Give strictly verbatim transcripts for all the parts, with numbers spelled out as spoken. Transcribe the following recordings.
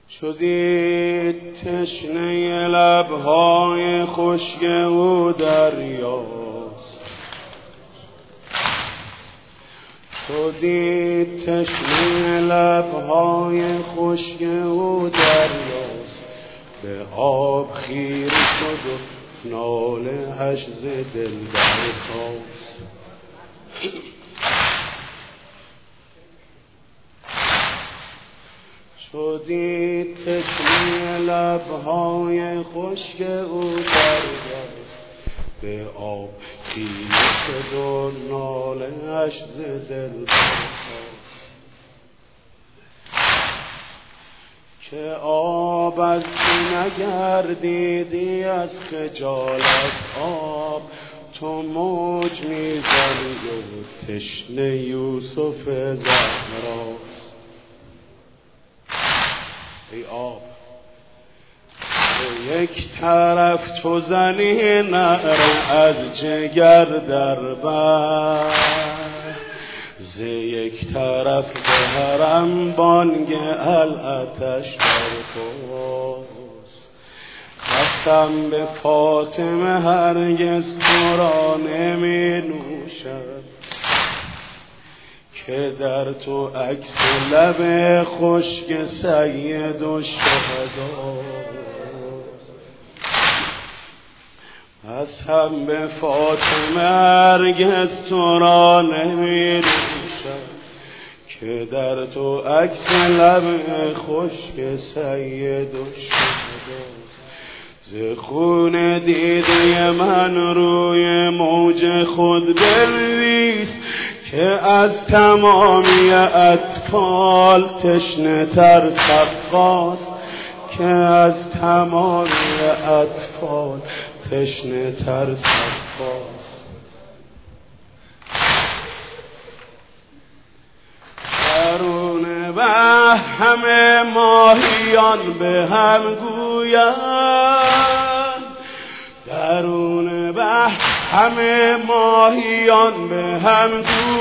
شدید تشنه لبهای خشک او دریاست، شدید تشنه لبهای خشک او دریاست. به آب خیره شد و ناله اش ز دل برخاست. شدید تشنه لبهای خشک او دریاست، به آب خیره شد و ناله اش ز دل برخاست. که آب از تو نگردیدی از خجالت آب، تو موج میزنی و تشنه یوسف زهراست. ای آب به یک طرف تو زنی نعره از جگر در بر، ز یک طرف به حرم بانگ العطش برخاست. قسم به فاطمه هرگز تو را نمی نوشد، که در تو عکس لب خشک سید الشهداست. قسم به فاطمه هرگز تو را نمی نوشد، که در تو عکس لب خشک سید الشهداست. ز خون دیده من روی موج خود بنویس، که از تمامی اطفال تشنه تر سقاست، که از تمامی اطفال تشنه تر سقاست. درون بحر همه ماهیان به هم گویند، درون بحر همه ماهیان به هم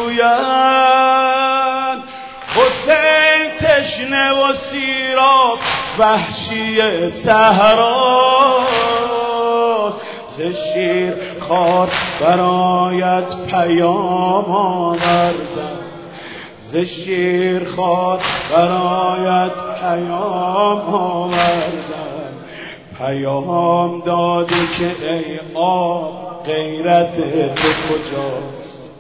گویند، حسین تشنه و سیراب وحشی صحراست. ز شیر خوار برایت پیام آوردم، ز شیر خوار برایت پیام آوردم. پیام داده که ای آب غیرت تو کجاست،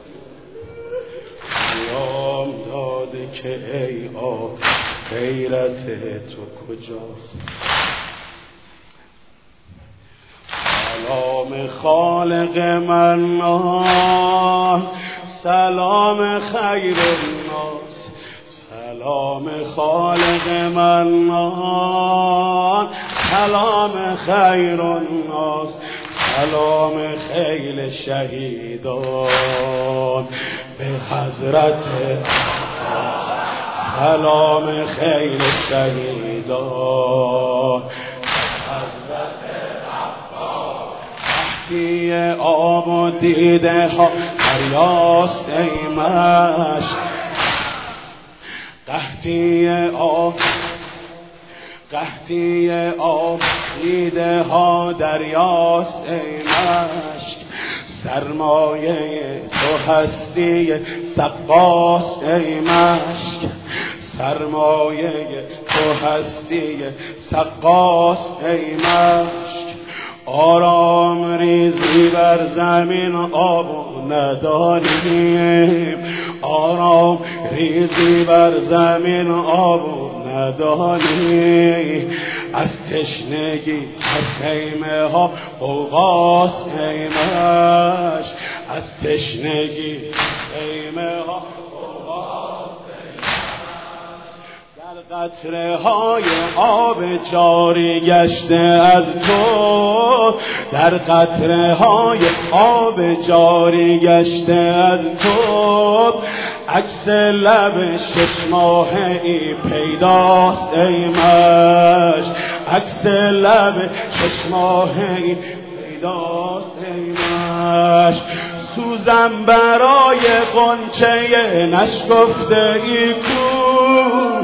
پیام داده که ای آب غیرت تو کجاست. سلام خالق منان، سلام خیر الناس، سلام خالق منان، سلام خیر الناس. سلام خیل شهیدان به حضرت سلام خیل شهیدان حضرت عباس. تحتی آب و دیده ها دریاست ای مشک، قحطی آب قحطی آب دیده ها دریاست ای مشک. سرمایه تو هستی سقاست ای مشک، سرمایه تو هستی سقاست ای مشک. آرام ریزی بر زمین آب ندانیم، آرام ریزی بر زمین آب ندانی. از تشنگی از خیمه ها غوغاست ای مشک، از تشنگی خیمه ها غوغاست ای مشک. در قطره های آب جاری گشته از تو، در قطره های آب جاری گشته از تو، عکس لب شش ماهی پیداست ای مشک، عکس لب شش ماهی پیداست ای مشک. سوزم برای غنچه نشکفته ای کو،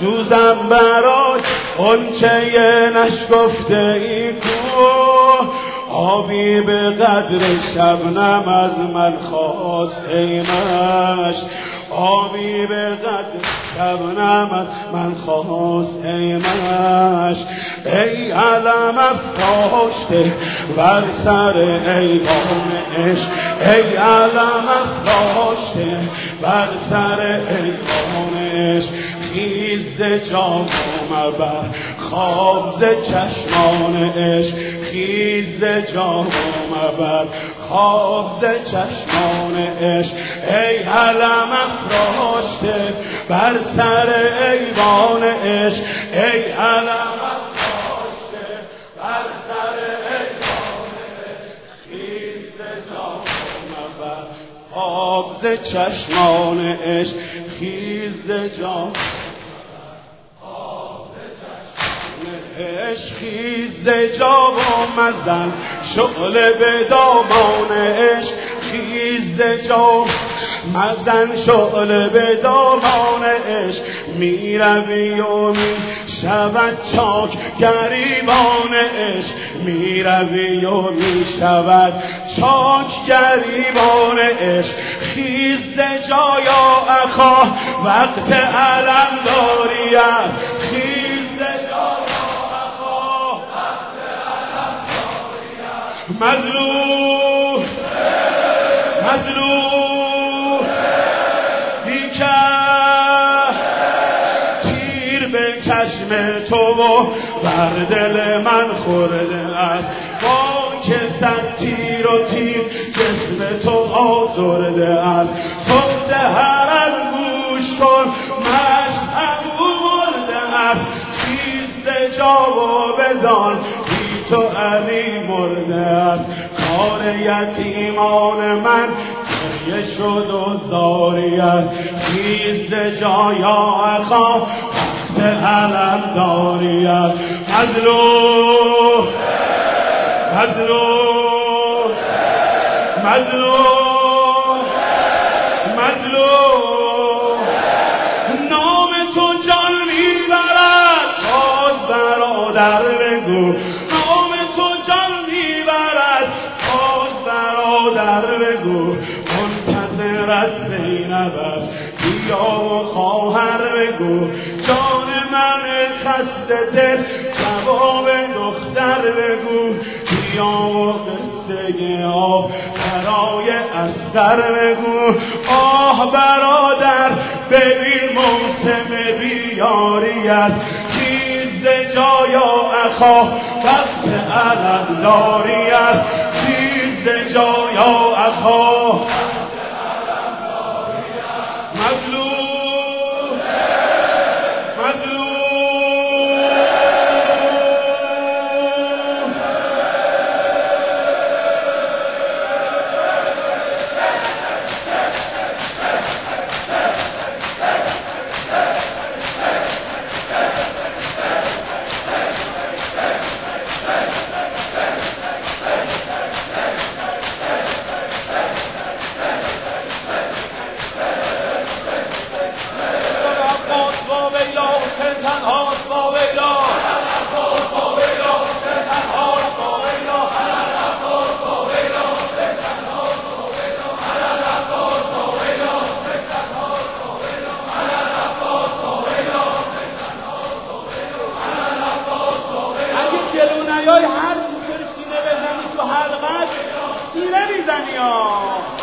سوزم برای غنچه نشکفته ای کو، آبی به قدر شبنم از من خواست ای مشک، آبی به قدر شبنم از من خواست ای مشک. ای علم افراشته بر سر ایوان عشق، ای علم افراشته بر سر ایوان عشق، خیز ز جام مبر خواب ز چشمان عشق، خیز ز جام مبر خواب ز چشمان عشق. ای علم افراشته بر سر ایوان عشق، ای علم افراشته بر سر ایوان عشق، خیز ز جام مبر خواب ز چشمان عشق، خیز ز جام عشق، خیز ز جام مزن شعله به دامان عشق، خیز ز جام مزن شعله به دامان عشق. می روی و می شود چاک گریبان عشق، می روی و می شود چاک گریبان عشق. خیز ز جا یا اخا وقت علم داریم، خیز ز جا مظلوم مظلوم بیکر تیر به چشم تو و بر دل من خورده است، با که صد تیر و تیر جسم تو آزرده است. صوت حرم گوش کن مشت ابو مرده است، خیز ز جا و بدان تو علی مرده است. کار یتیمان من گریه شد و زاری است، خیز ز جا یا اخا وقت علم داری است. مظلوم مظلوم مظلوم مظلوم نام تو جان میبرد، باز برادر بگو در بگو. منتظرت زینب است بیا و خواهر بگو، جان من خسته دل جواب دختر بگو، بیا و قصه آب برای استر بگو. آه برادر ببین موسم بیاری است، خیز ز جا یا اخا وقت علم داری است، خیز ز جا یا اخا مظلوم مظلوم جلو نیای هر اینطور سینه بزنی تو حلقت سینه میزنی ها.